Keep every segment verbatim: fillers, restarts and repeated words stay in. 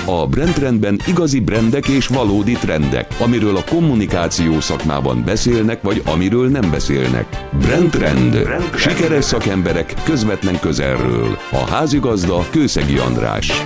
A Brandtrendben igazi brandek és valódi trendek, amiről a kommunikáció szakmában beszélnek, vagy amiről nem beszélnek. Brandtrend. Sikeres szakemberek közvetlen közelről. A házigazda Kőszegi András.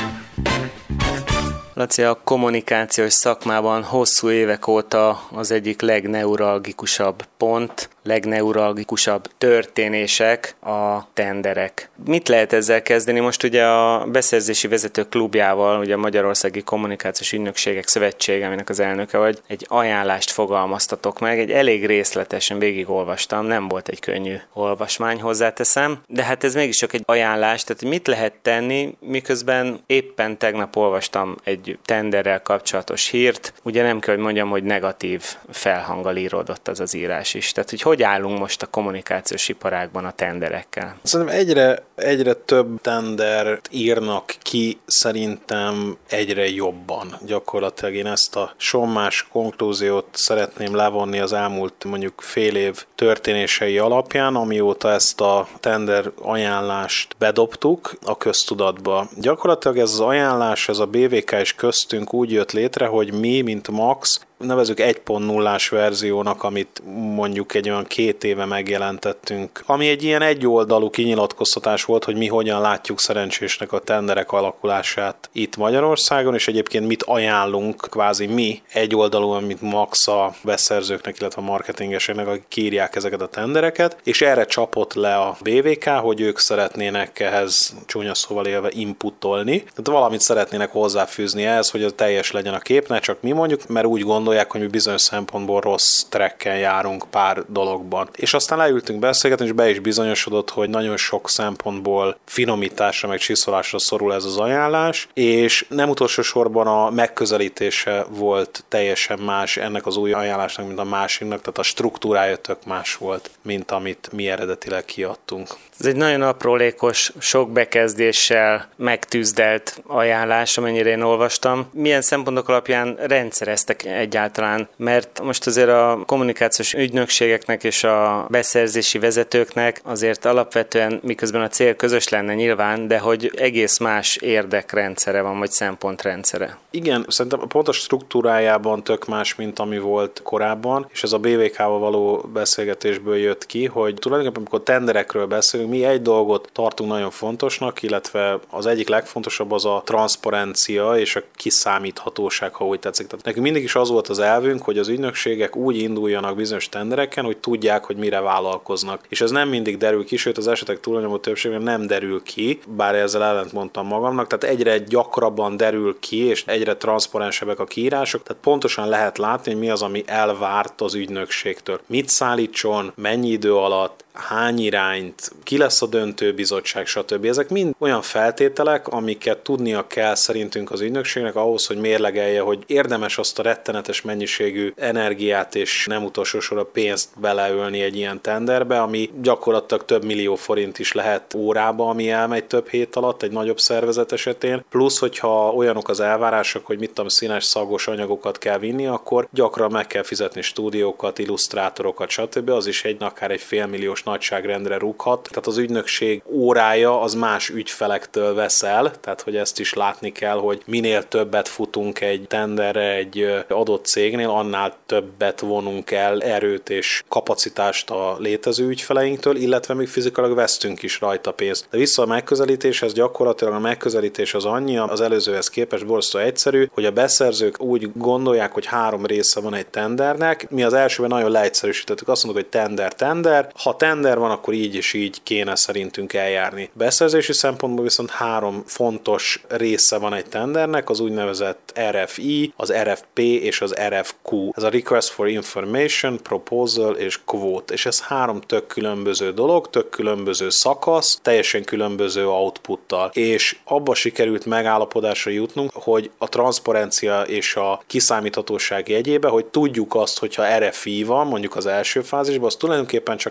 Laci, a kommunikációs szakmában hosszú évek óta az egyik legneuralgikusabb pont, legneuralgikusabb történések a tenderek. Mit lehet ezzel kezdeni? Most ugye a Beszerzési Vezetők Klubjával, ugye a Magyarországi Kommunikációs Ügynökségek Szövetsége, aminek az elnöke vagy, egy ajánlást fogalmaztatok meg, egy elég részletesen végigolvastam, nem volt egy könnyű olvasmány, hozzáteszem, de hát ez mégis csak egy ajánlás, tehát mit lehet tenni, miközben éppen tegnap olvastam egy tenderrel kapcsolatos hírt, ugye nem kell, hogy mondjam, hogy negatív felhanggal íródott az az írás is. Tehát, hogy hogy állunk most a kommunikációs iparágban a tenderekkel? Szerintem egyre, egyre több tendert írnak ki, szerintem egyre jobban. Gyakorlatilag én ezt a sommás konklúziót szeretném levonni az elmúlt mondjuk fél év történései alapján, amióta ezt a tender ajánlást bedobtuk a köztudatba. Gyakorlatilag ez az ajánlás, ez a bé vé ká és köztünk úgy jött létre, hogy mi, mint Max, nevezzük egy pont nullás verziónak, amit mondjuk egy olyan két éve megjelentettünk, ami egy ilyen egyoldalú kinyilatkoztatás volt, hogy mi hogyan látjuk szerencsésnek a tenderek alakulását itt Magyarországon, és egyébként mit ajánlunk kvázi mi egyoldalúan, mint Max a beszerzőknek, illetve a marketingeseknek, akik kiírják ezeket a tendereket, és erre csapott le a bé vé ká, hogy ők szeretnének ehhez csúnya szóval élve inputolni, tehát valamit szeretnének hozzáfűzni ehhez, hogy az teljes legyen a kép, ne csak mi mondjuk, mert úgy gondolják, hogy mi bizonyos szempontból rossz tracken járunk pár dologban. És aztán leültünk beszélgetni, és be is bizonyosodott, hogy nagyon sok szempontból finomításra, meg csiszolásra szorul ez az ajánlás, és nem utolsó sorban a megközelítése volt teljesen más ennek az új ajánlásnak, mint a másiknak, tehát a struktúrája tök más volt, mint amit mi eredetileg kiadtunk. Ez egy nagyon aprólékos, sok bekezdéssel megtűzdelt ajánlás, amennyire én olvastam. Milyen szempontok alapján rendszereztek egyáltalán? Mert most azért a kommunikációs ügynökségeknek és a beszerzési vezetőknek azért alapvetően, miközben a cél közös lenne nyilván, de hogy egész más érdekrendszere van, vagy szempontrendszere. Igen, szerintem pont a struktúrájában tök más, mint ami volt korábban, és ez a bé vé ká-val való beszélgetésből jött ki, hogy tulajdonképpen amikor tenderekről beszélünk, mi egy dolgot tartunk nagyon fontosnak, illetve az egyik legfontosabb az a transzparencia és a kiszámíthatóság, ha úgy tetszik. Tehát nekünk mindig is az volt az elvünk, hogy az ügynökségek úgy induljanak bizonyos tendereken, hogy tudják, hogy mire vállalkoznak. És ez nem mindig derül ki, sőt az esetek túlnyomó többségben nem derül ki, bár ezzel ellent mondtam magamnak, tehát egyre gyakrabban derül ki, és egyre transzparensebbek a kiírások, tehát pontosan lehet látni, hogy mi az, ami elvárt az ügynökségtől. Mit szállítson, mennyi idő alatt, hány irányt, ki lesz a döntőbizottság, stb. Ezek mind olyan feltételek, amiket tudnia kell szerintünk az ügynökségnek ahhoz, hogy mérlegelje, hogy érdemes azt a rettenetes mennyiségű energiát és nem utolsó sorra pénzt beleölni egy ilyen tenderbe, ami gyakorlatilag több millió forint is lehet órába, ami elmegy több hét alatt egy nagyobb szervezet esetén. Plusz, hogyha olyanok az elvárások, hogy mit tudom, színes, szagos anyagokat kell vinni, akkor gyakran meg kell fizetni stúdiókat, illusztrátorokat, stb. Az is egy akár egy félmilliós nagyságrendre rúghat. Tehát az ügynökség órája az más ügyfelektől veszel, tehát hogy ezt is látni kell, hogy minél többet futunk egy tenderre egy adott cégnél, annál többet vonunk el erőt és kapacitást a létező ügyfeleinktől, illetve még fizikailag vesztünk is rajta pénzt. De vissza a megközelítéshez, gyakorlatilag a megközelítés az annyi, az előzőhez képest borzasztó egyszerű, hogy a beszerzők úgy gondolják, hogy három része van egy tendernek. Mi az elsőben nagyon leegyszerűsítettük, azt mondjuk, hogy tender, tender. Ha tender van, akkor így és így kéne szerintünk eljárni. Beszerzési szempontból viszont három fontos része van egy tendernek, az úgynevezett er ef i, az er ef pé és az er ef kú. Ez a Request for Information, Proposal és Quote. És ez három tök különböző dolog, tök különböző szakasz, teljesen különböző outputtal. És abba sikerült megállapodásra jutnunk, hogy a transzparencia és a kiszámíthatóság jegyébe, hogy tudjuk azt, hogyha er ef i van, mondjuk az első fázisban, az tulajdonképpen csak egy ilyen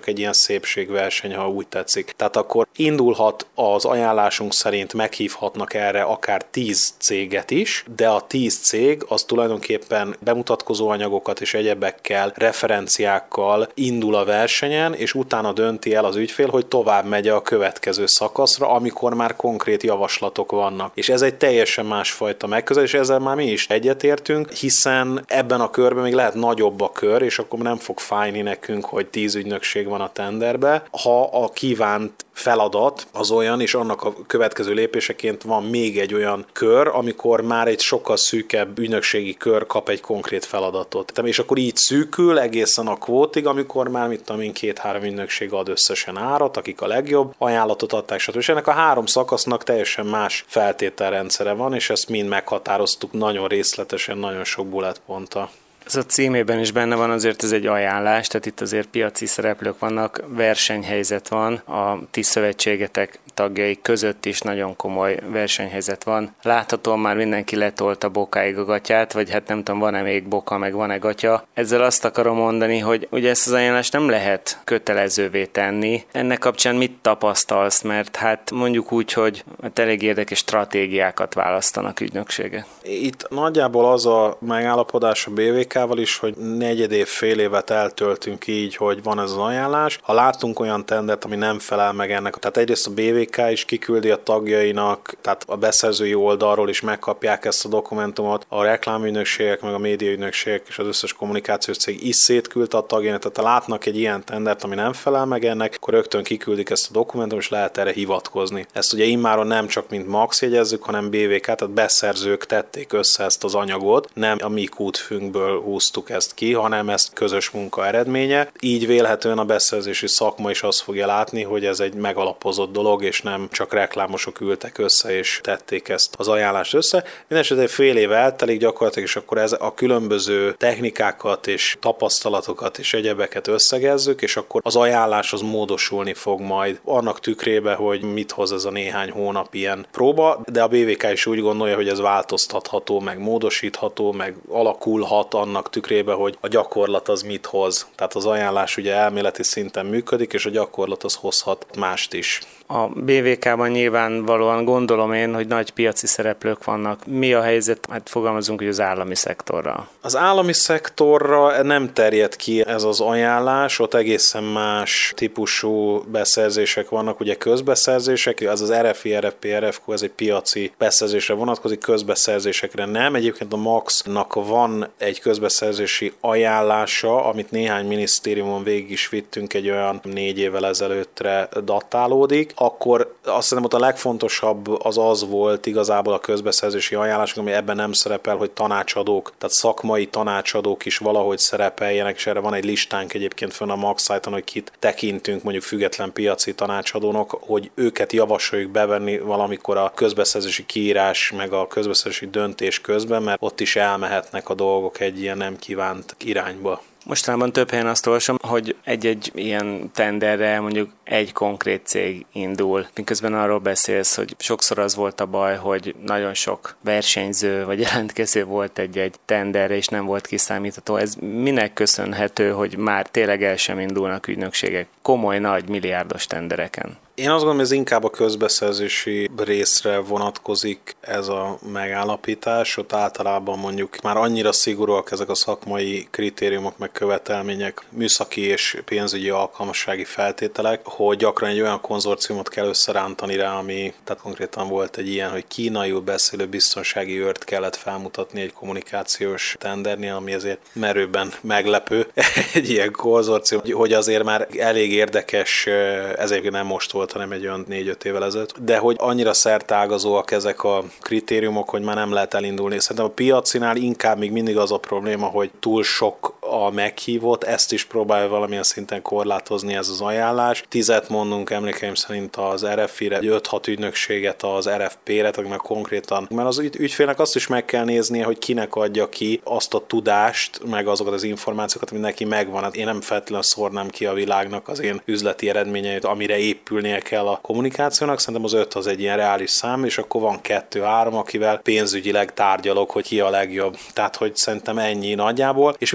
szépségverseny, ha úgy tetszik. Tehát akkor indulhat az ajánlásunk szerint, meghívhatnak erre akár tíz céget is, de a tíz cég az tulajdonképpen bemutatkozó anyagokat és egyebekkel, referenciákkal indul a versenyen, és utána dönti el az ügyfél, hogy tovább megy a következő szakaszra, amikor már konkrét javaslatok vannak. És ez egy teljesen másfajta megközelítés, és ezzel már mi is egyetértünk, hiszen ebben a körben még lehet nagyobb a kör, és akkor nem fog fájni nekünk, hogy tíz ügynökség van a tenderbe. Ha a kívánt feladat az olyan, és annak a következő lépéseként van még egy olyan kör, amikor már egy sokkal szűkebb ügynökségi kör kap egy konkrét feladatot. És akkor így szűkül egészen a kvótig, amikor már mit tudom én, két-három ügynökség ad összesen árat, akik a legjobb ajánlatot adták, stb. És ennek a három szakasznak teljesen más feltételrendszere van, és ezt mind meghatároztuk nagyon részletesen, nagyon sok bullet ponttal. Ez a címében is benne van, azért ez egy ajánlás, tehát itt azért piaci szereplők vannak, versenyhelyzet van, a ti szövetségetek tagjai között is nagyon komoly versenyhelyzet van. Láthatóan már mindenki letolta bokáig a gatyát, vagy hát nem tudom, van-e még boka, meg van-e gatya. Ezzel azt akarom mondani, hogy ugye ezt az ajánlást nem lehet kötelezővé tenni. Ennek kapcsán mit tapasztalsz, mert hát mondjuk úgy, hogy hát elég érdekes stratégiákat választanak ügynökségek. Itt nagyjából az a megállapodás a bé vé ká-val is, hogy negyed év, fél évet eltöltünk így, hogy van ez az ajánlás. Ha látunk olyan tendert, ami nem felel meg ennek, tehát egyrészt a bé vé ká is kiküldi a tagjainak, tehát a beszerzői oldalról is megkapják ezt a dokumentumot, a reklámügynökségek, meg a médiaügynökségek és az összes kommunikációs cég is szétküldte a tagjainak, tehát ha látnak egy ilyen tendert, ami nem felel meg ennek, akkor rögtön kiküldik ezt a dokumentumot, és lehet erre hivatkozni. Ezt ugye immáron nem csak mint Max jegyezzük, hanem bé vé ká, tehát beszerzők tették össze ezt az anyagot, nem a mi kútfünkből húztuk ezt ki, hanem ezt közös munka eredménye. Így vélhetően a beszerzési szakma is azt fogja látni, hogy ez egy megalapozott dolog, és nem csak reklámosok ültek össze, és tették ezt az ajánlást össze. Mindenesetre egy fél év eltelik gyakorlatilag, és akkor ez a különböző technikákat és tapasztalatokat és egyebeket összegezzük, és akkor az ajánlás az módosulni fog majd annak tükrébe, hogy mit hoz ez a néhány hónap ilyen próba, de a bé vé ká is úgy gondolja, hogy ez változtatható, meg módosítható, meg alakulhat annak tükrébe, hogy a gyakorlat az mit hoz. Tehát az ajánlás ugye elméleti szinten működik, és a gyakorlat az hozhat mást is. A bé vé ká-ban nyilvánvalóan gondolom én, hogy nagy piaci szereplők vannak. Mi a helyzet? Hát fogalmazunk, hogy az állami szektorra. Az állami szektorra nem terjed ki ez az ajánlás, ott egészen más típusú beszerzések vannak, ugye közbeszerzések, az az er ef i, er ef pé, er ef kú, ez egy piaci beszerzésre vonatkozik, közbeszerzésekre nem. Egyébként a Maxnak van egy közbeszerzési ajánlása, amit néhány minisztériumon végig is vittünk, egy olyan négy évvel ezelőttre datálódik. Akkor azt hiszem, hogy a legfontosabb az az volt igazából a közbeszerzési ajánlás, ami ebben nem szerepel, hogy tanácsadók, tehát szakmai tanácsadók is valahogy szerepeljenek, és erre van egy listánk egyébként fönn a Max szájton, hogy kit tekintünk mondjuk független piaci tanácsadónak, hogy őket javasoljuk bevenni valamikor a közbeszerzési kiírás, meg a közbeszerzési döntés közben, mert ott is elmehetnek a dolgok egy ilyen nem kívánt irányba. Mostanában több helyen azt olvasom, hogy egy-egy ilyen tenderre mondjuk egy konkrét cég indul. Miközben arról beszélsz, hogy sokszor az volt a baj, hogy nagyon sok versenyző vagy jelentkező volt egy-egy tenderre, és nem volt kiszámítható. Ez minek köszönhető, hogy már tényleg el sem indulnak ügynökségek komoly, nagy, milliárdos tendereken? Én azt gondolom, hogy ez inkább a közbeszerzési részre vonatkozik ez a megállapítás. Ott általában mondjuk már annyira szigorúak ezek a szakmai kritériumok, meg követelmények, műszaki és pénzügyi alkalmassági feltételek, hogy gyakran egy olyan konzorciumot kell összerántani rá, ami, tehát konkrétan volt egy ilyen, hogy kínaiul beszélő biztonsági őrt kellett felmutatni egy kommunikációs tendernél, ami azért merőben meglepő egy ilyen konzorcium, hogy azért már elég érdekes, ezért nem most volt, hanem egy olyan négy-öt évvel ezelőtt, de hogy annyira szertágazóak ezek a kritériumok, hogy már nem lehet elindulni. Szerintem a piacinál inkább még mindig az a probléma, hogy túl sok a meghívott, ezt is próbálja valamilyen szinten korlátozni ez az ajánlás. Tizet mondunk emlékeim szerint az er ef i-re, öt-hat ügynökséget az er ef pé-re, tehát meg konkrétan, mert az ügyfélnek azt is meg kell néznie, hogy kinek adja ki azt a tudást, meg azokat az információkat, ami neki megvan. Hát én nem feltétlenül szórnám ki a világnak az én üzleti eredményeit, amire épülnie kell a kommunikációnak. Szerintem az öt az egy ilyen reális szám, és akkor van kettő-három, akivel pénzügyileg tárgyalok, hogy ki a legjobb. Tehát, hogy szerintem ennyi nagyjából. És mindig vannak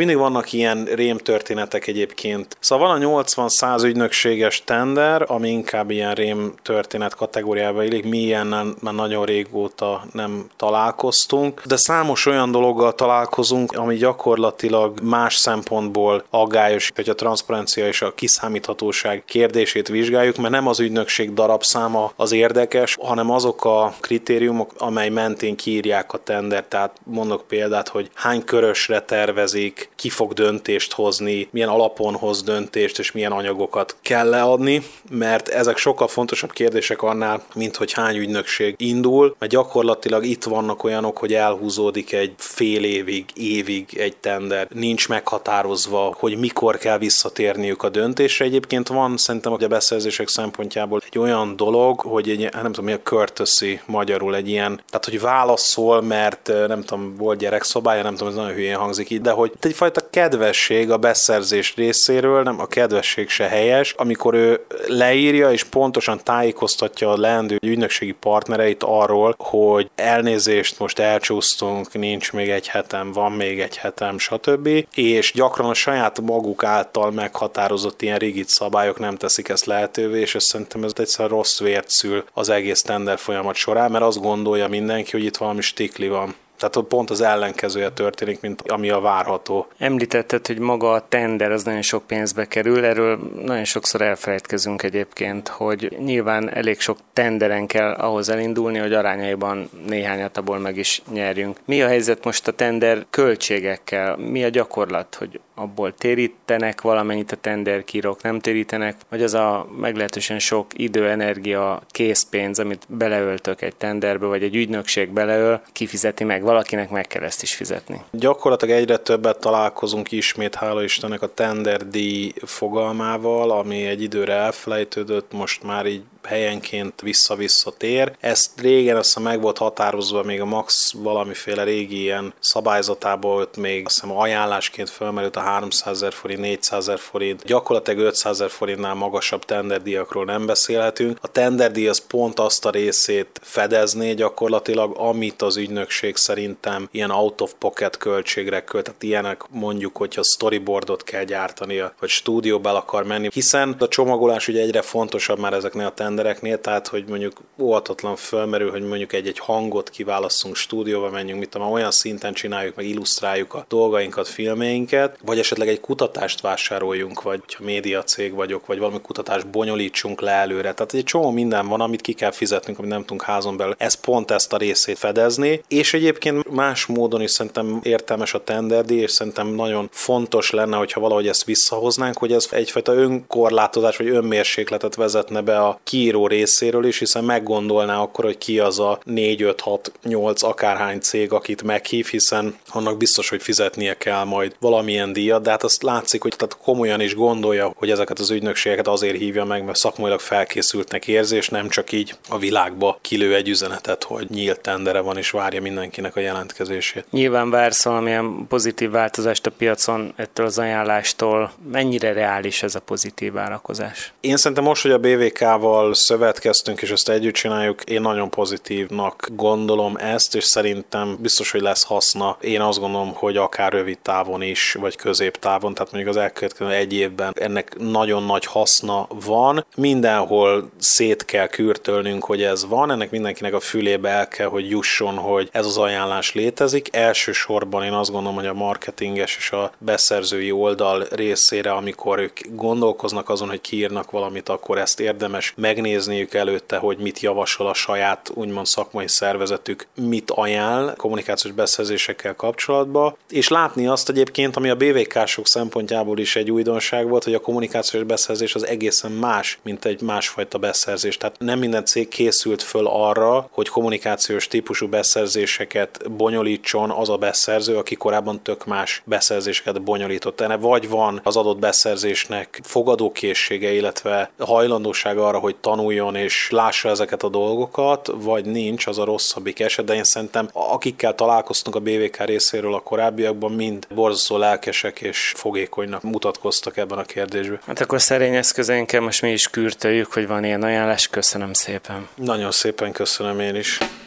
vannak ilyen rémtörténetek egyébként. Szóval van a nyolcvan-száz ügynökséges tender, ami inkább ilyen rémtörténet kategóriába illik. Mi ilyennel már nagyon régóta nem találkoztunk, de számos olyan dologgal találkozunk, ami gyakorlatilag más szempontból aggályos, hogy a transzparencia és a kiszámíthatóság kérdését vizsgáljuk, mert nem az ügynökség darabszáma az érdekes, hanem azok a kritériumok, amely mentén kiírják a tender. Tehát mondok példát, hogy hány körösre tervezik, ki fog döntést hozni, milyen alapon hoz döntést, és milyen anyagokat kell leadni, mert ezek sokkal fontosabb kérdések annál, mint hogy hány ügynökség indul, mert gyakorlatilag itt vannak olyanok, hogy elhúzódik egy fél évig, évig egy tender. Nincs meghatározva, hogy mikor kell visszatérniük a döntésre. Egyébként van szerintem a beszerzések szempontjából egy olyan dolog, hogy egy, nem tudom mi a courtesy magyarul, egy ilyen, tehát hogy válaszol, mert nem tudom, volt gyerekszobája, nem tudom, ez nagyon hülyén hangzik így, de hogy egyfajta kedvesség a beszerzés részéről, nem a kedvesség se helyes, amikor ő leírja és pontosan tájékoztatja a leendő ügynökségi partnereit arról, hogy elnézést, most elcsúsztunk, nincs még egy hetem, van még egy hetem, stb. És gyakran a saját maguk által meghatározott ilyen rigid szabályok nem teszik ezt lehetővé, és ezt szerintem ez egyszer rossz vért szül az egész tender folyamat során, mert azt gondolja mindenki, hogy itt valami stikli van. Tehát pont az ellenkezője történik, mint ami a várható. Említetted, hogy maga a tender az nagyon sok pénzbe kerül, erről nagyon sokszor elfelejtkezünk egyébként, hogy nyilván elég sok tenderen kell ahhoz elindulni, hogy arányaiban néhányat abból meg is nyerjünk. Mi a helyzet most a tender költségekkel? Mi a gyakorlat, hogy abból térítenek valamennyit a tenderkírók, nem térítenek, vagy az a meglehetősen sok idő, energia, készpénz, amit beleöltök egy tenderbe, vagy egy ügynökség beleöl, kifizeti meg, valakinek meg kell ezt is fizetni. Gyakorlatilag egyre többet találkozunk ismét, hála Istennek, a tenderdíj fogalmával, ami egy időre elfelejtődött, most már így helyenként vissza-vissza tér. Ezt régen azt meg volt határozva még a Max valamiféle régi ilyen szabályzatából, ott még azt hiszem ajánlásként felmerült a háromszázezer forint, négyszázezer forint, gyakorlatilag ötszázezer forintnál magasabb tenderdíjakról nem beszélhetünk. A tenderdíj az pont azt a részét fedezné gyakorlatilag, amit az ügynökség szerintem ilyen out of pocket költségre költ, tehát ilyenek mondjuk, hogyha storyboardot kell gyártania, vagy stúdióba el akar menni, hiszen a csomagolás ugye egyre fontosabb már ezeknél a tendereknél, tehát hogy mondjuk óvatatlan fölmerül, hogy mondjuk egy-egy hangot kiválasszunk, stúdióba menjünk, mit tudom, olyan szinten csináljuk, meg illusztráljuk a dolgainkat, filmeinket, vagy esetleg egy kutatást vásároljunk, vagy ha médiacég vagyok, vagy valami kutatást bonyolítsunk le előre. Tehát egy csomó minden van, amit ki kell fizetnünk, amit nem tudunk házon belül. Ez pont ezt a részét fedezni, és egyébként más módon is szerintem értelmes a tenderdíj, és szerintem nagyon fontos lenne, hogyha valahogy ezt visszahoznánk, hogy ez egyfajta önkorlátozás, vagy önmérsékletet vezetne be a kiíró részéről is, hiszen meggondolná akkor, hogy ki az a négy, öt, hat, nyolc akárhány cég, akit meghív, hiszen annak biztos, hogy fizetnie kell majd valamilyen díjat, de hát azt látszik, hogy tehát komolyan is gondolja, hogy ezeket az ügynökségeket azért hívja meg, mert szakmailag felkészültnek érzi, és nem csak így a világba kilő egy üzenetet, hogy nyílt tendere van, és várja mindenkinek a jelentkezését. Nyilván vársz valamilyen pozitív változást a piacon ettől az ajánlástól. Mennyire reális ez a pozitív várakozás? Én szerintem most, hogy a bé vé ká-val szövetkeztünk, és ezt együtt csináljuk, én nagyon pozitívnak gondolom ezt, és szerintem biztos, hogy lesz haszna. Én azt gondolom, hogy akár rövid távon is, vagy középtávon, tehát mondjuk az elkövetkező egy évben ennek nagyon nagy haszna van. Mindenhol szét kell kürtölnünk, hogy ez van, ennek mindenkinek a fülébe el kell, hogy jusson, hogy ez az ajánlás létezik. Elsősorban én azt gondolom, hogy a marketinges és a beszerzői oldal részére, amikor ők gondolkoznak azon, hogy kiírnak valamit, akkor ezt érdemes megnézniük előtte, hogy mit javasol a saját úgymond szakmai szervezetük, mit ajánl kommunikációs beszerzésekkel kapcsolatban, és látni azt egyébként, ami a bé vé ká-sok szempontjából is egy újdonság volt, hogy a kommunikációs beszerzés az egészen más, mint egy másfajta beszerzés. Tehát nem minden cég készült föl arra, hogy kommunikációs típusú beszerzéseket bonyolítson az a beszerző, aki korábban tök más beszerzéseket bonyolított. Enne vagy van az adott beszerzésnek fogadókészsége, illetve hajlandósága arra, hogy tanuljon és lássa ezeket a dolgokat, vagy nincs, az a rosszabbik eset, de én szerintem akikkel találkoztunk a bé vé ká részéről a korábbiakban, mind borzasztó lelkesek és fogékonynak mutatkoztak ebben a kérdésben. Hát akkor szerény eszközeinkkel most mi is kürtöljük, hogy van ilyen ajánlás. Köszönöm szépen. Nagyon szépen köszönöm én is.